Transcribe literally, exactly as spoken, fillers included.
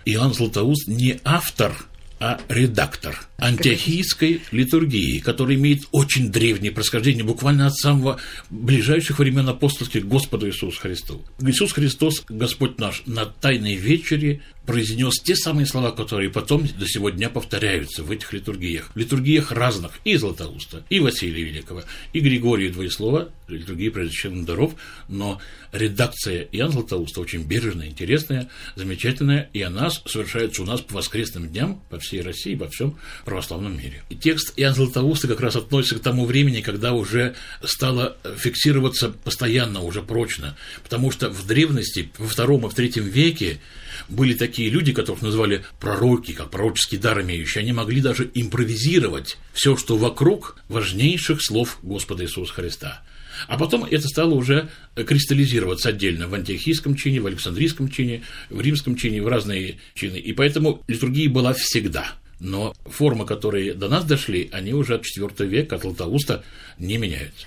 Иоанн Златоуст не автор, а редактор антиохийской литургии, которая имеет очень древнее происхождение, буквально от самого ближайших времен апостольских к Господу Иисусу Христу. Иисус Христос, Господь наш, на Тайной вечере произнес те самые слова, которые потом до сего дня повторяются в этих литургиях. В литургиях разных, и Златоуста, и Василия Великого, и Григория Двоеслова, литургии Преосвященных даров, но редакция Иоанна Златоуста очень бережная, интересная, замечательная, и она совершается у нас по воскресным дням по всей России, по всем православном мире. И текст Иоанна Златоуста как раз относится к тому времени, когда уже стало фиксироваться постоянно, уже прочно, потому что в древности, во втором и в третьем веке были такие люди, которых называли пророки, как пророческий дар имеющие, они могли даже импровизировать все, что вокруг важнейших слов Господа Иисуса Христа. А потом это стало уже кристаллизироваться отдельно в антиохийском чине, в Александрийском чине, в римском чине, в разные чины. И поэтому литургия была всегда. Но формы, которые до нас дошли, они уже от четвёртого века, от Златоуста, не меняются.